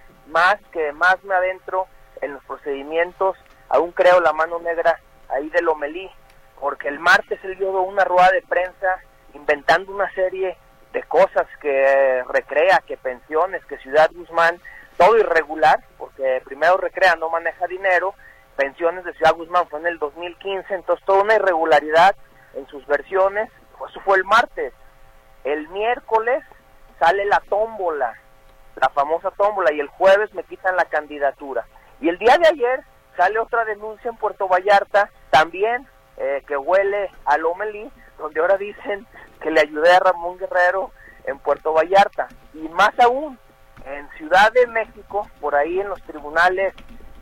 me adentro en los procedimientos, aún creo la mano negra ahí de Lomelí, porque el martes él dio una rueda de prensa inventando una serie de cosas que recrea, que pensiones, que Ciudad Guzmán, todo irregular, porque primero recrea no maneja dinero, pensiones de Ciudad Guzmán fue en el 2015, entonces toda una irregularidad en sus versiones. Eso fue el martes. El miércoles sale la tómbola, la famosa tómbola, y el jueves me quitan la candidatura. Y el día de ayer sale otra denuncia en Puerto Vallarta, también que huele a Lomelí, donde ahora dicen que le ayudé a Ramón Guerrero en Puerto Vallarta. Y más aún, en Ciudad de México, por ahí en los tribunales,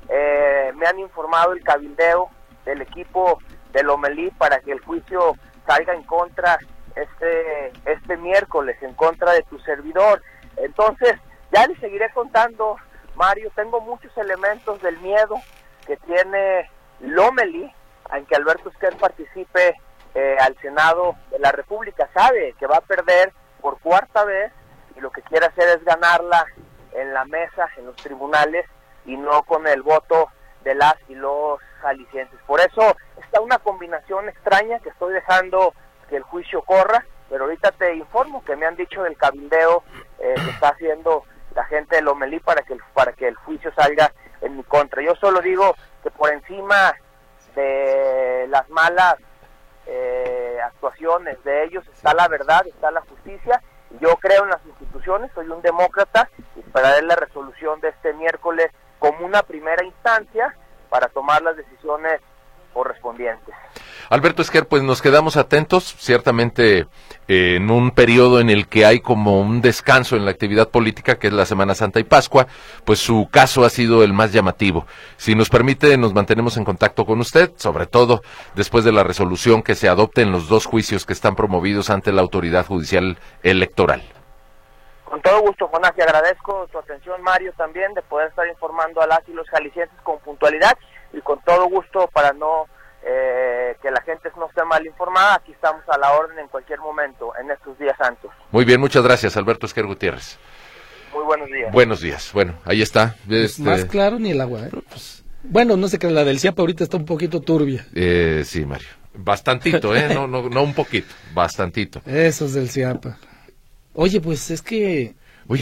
me han informado el cabildeo del equipo de Lomelí para que el juicio salga en contra este miércoles, en contra de tu servidor. Entonces, ya les seguiré contando, Mario. Tengo muchos elementos del miedo que tiene Lomelí en que Alberto Esquer participe al Senado de la República. Sabe que va a perder por cuarta vez y lo que quiere hacer es ganarla en la mesa, en los tribunales, y no con el voto de las y los jaliscienses. Por eso está una combinación extraña que estoy dejando que el juicio corra, pero ahorita te informo que me han dicho del cabildeo que está haciendo la gente de Lomelí para que el juicio salga en mi contra. Yo solo digo que por encima de las malas actuaciones de ellos está la verdad, está la justicia. Yo creo en las instituciones, soy un demócrata, y esperaré la resolución de este miércoles como una primera instancia para tomar las decisiones correspondientes. Alberto Esquer, pues nos quedamos atentos, ciertamente en un periodo en el que hay como un descanso en la actividad política, que es la Semana Santa y Pascua, pues su caso ha sido el más llamativo. Si nos permite, nos mantenemos en contacto con usted, sobre todo después de la resolución que se adopte en los dos juicios que están promovidos ante la Autoridad Judicial Electoral. Con todo gusto, Jonás, y agradezco tu atención, Mario, también, de poder estar informando a las y los jaliscienses con puntualidad, y con todo gusto para no que la gente no esté mal informada. Aquí estamos a la orden en cualquier momento en estos días santos. Muy bien, muchas gracias, Alberto Esquer Gutiérrez. Muy buenos días. Buenos días. Bueno, ahí está. Más claro ni el agua, Pues, bueno, no sé, que la del CIAPA ahorita está un poquito turbia. Sí, Mario. Bastantito, no un poquito, bastantito. Esos del CIAPA. Oye, pues es que... Oye,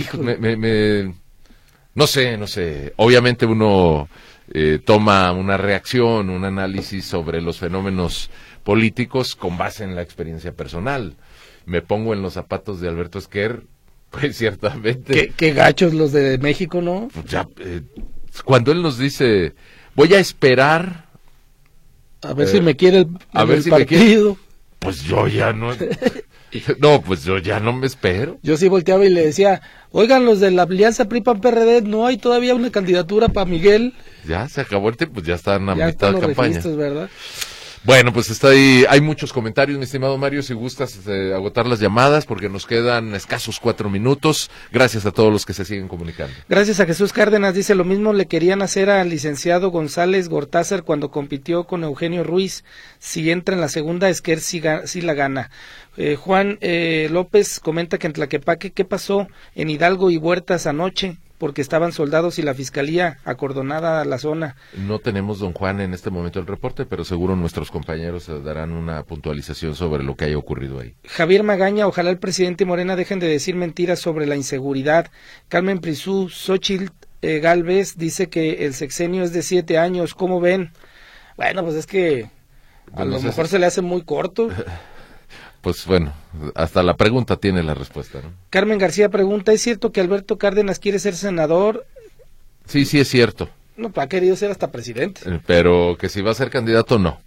no sé. Obviamente uno toma una reacción, un análisis sobre los fenómenos políticos con base en la experiencia personal. Me pongo en los zapatos de Alberto Esquer, pues ciertamente... Qué gachos los de México, ¿no? Pues ya, cuando él nos dice, voy a esperar... A ver si me quiere el si partido. Pues yo ya no... No, pues yo ya no me espero. Yo sí volteaba y le decía, oigan, los de la alianza PRI-PAN-PRD, no hay todavía una candidatura para Miguel. Ya se acabó el tiempo, pues ya están a mitad de campaña. ¿Verdad? Bueno, pues está ahí, hay muchos comentarios, mi estimado Mario, si gustas agotar las llamadas, porque nos quedan escasos 4 minutos. Gracias a todos los que se siguen comunicando. Gracias a Jesús Cárdenas, dice, lo mismo le querían hacer al licenciado González Gortázar cuando compitió con Eugenio Ruiz. Si entra en la segunda, Esquer sí la gana. Juan López comenta que en Tlaquepaque, ¿qué pasó en Hidalgo y Huertas anoche? Porque estaban soldados y la fiscalía acordonada a la zona. No tenemos, don Juan, en este momento el reporte, pero seguro nuestros compañeros darán una puntualización sobre lo que haya ocurrido ahí. Javier Magaña, ojalá el presidente y Morena dejen de decir mentiras sobre la inseguridad. Carmen Prisú, Xóchitl Gálvez dice que el sexenio es de 7 años, ¿cómo ven? Bueno, pues es que a lo mejor se le hace muy corto. Pues bueno, hasta la pregunta tiene la respuesta, ¿no? Carmen García pregunta, ¿es cierto que Alberto Cárdenas quiere ser senador? Sí, es cierto. No, ha querido ser hasta presidente. Pero que si va a ser candidato, no.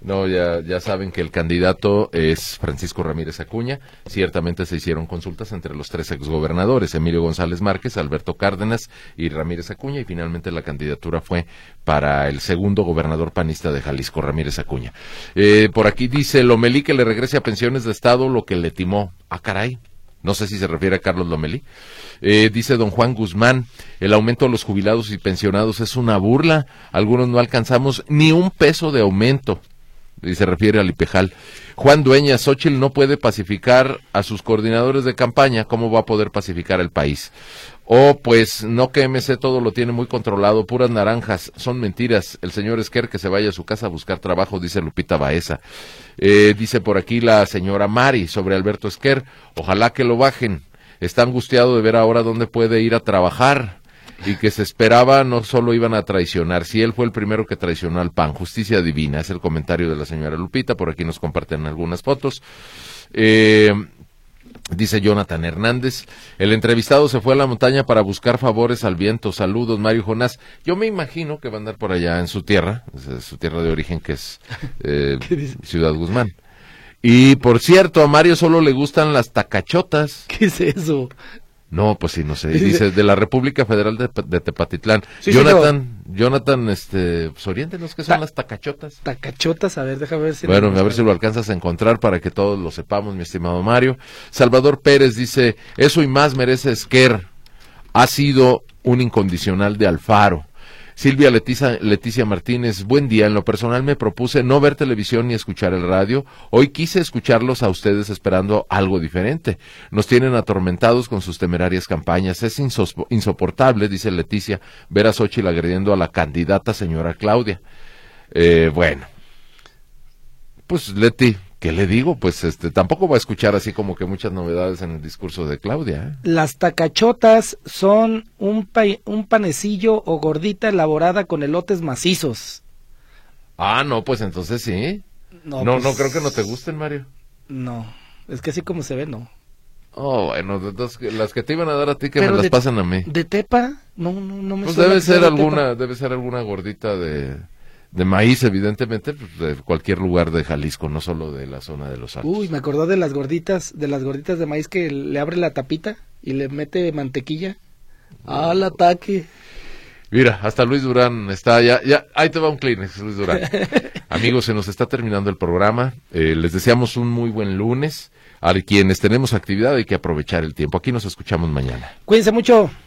No, ya saben que el candidato es Francisco Ramírez Acuña. Ciertamente se hicieron consultas entre los 3 exgobernadores, Emilio González Márquez, Alberto Cárdenas y Ramírez Acuña, y finalmente la candidatura fue para el segundo gobernador panista de Jalisco, Ramírez Acuña. Por aquí dice Lomelí que le regrese a pensiones de Estado lo que le timó. Ah, caray. No sé si se refiere a Carlos Lomelí. Dice don Juan Guzmán, el aumento a los jubilados y pensionados es una burla. Algunos no alcanzamos ni un peso de aumento. Y se refiere al IPEJAL. Juan Dueñas, Xóchitl no puede pacificar a sus coordinadores de campaña, ¿cómo va a poder pacificar el país? Pues no, que MC todo lo tiene muy controlado, puras naranjas, son mentiras. El señor Esquer que se vaya a su casa a buscar trabajo, dice Lupita Baeza. Dice por aquí la señora Mari sobre Alberto Esquer, ojalá que lo bajen. Está angustiado de ver ahora dónde puede ir a trabajar. Y que se esperaba no solo iban a traicionar, si él fue el primero que traicionó al PAN, justicia divina, es el comentario de la señora Lupita, por aquí nos comparten algunas fotos. Dice Jonathan Hernández, el entrevistado se fue a la montaña para buscar favores al viento, saludos Mario Jonás. Yo me imagino que va a andar por allá en su tierra de origen, que es Ciudad Guzmán. Y por cierto, a Mario solo le gustan las tacachotas. ¿Qué es eso? No, pues sí, no sé. Dice, de la República Federal de Tepatitlán. Sí, Jonathan, pues oriéntenos qué son las tacachotas. Tacachotas, a ver, déjame ver si... Bueno, a ver si lo alcanzas a encontrar para que todos lo sepamos, mi estimado Mario. Salvador Pérez dice, eso y más merece Esquer. Ha sido un incondicional de Alfaro. Silvia Leticia Martínez, buen día. En lo personal me propuse no ver televisión ni escuchar el radio. Hoy quise escucharlos a ustedes esperando algo diferente. Nos tienen atormentados con sus temerarias campañas. Es insoportable, dice Leticia, ver a Xóchitl agrediendo a la candidata señora Claudia. Bueno, pues Leti, ¿qué le digo? Pues tampoco va a escuchar así como que muchas novedades en el discurso de Claudia. Las tacachotas son un panecillo o gordita elaborada con elotes macizos. Ah, no, pues entonces sí. No creo que no te gusten, Mario. No, es que así como se ve, no. Oh, bueno, entonces, las que te iban a dar a ti que me las pasan a mí. ¿De tepa? No me pues suena. Debe ser alguna gordita de maíz, evidentemente, pues, de cualquier lugar de Jalisco, no solo de la zona de los Altos. Uy, me acordó de las gorditas de maíz que le abre la tapita y le mete mantequilla. Al ataque. Mira, hasta Luis Durán está ya, ahí te va un Kleenex, Luis Durán. Amigos, se nos está terminando el programa. Les deseamos un muy buen lunes. A quienes tenemos actividad hay que aprovechar el tiempo. Aquí nos escuchamos mañana. Cuídense mucho.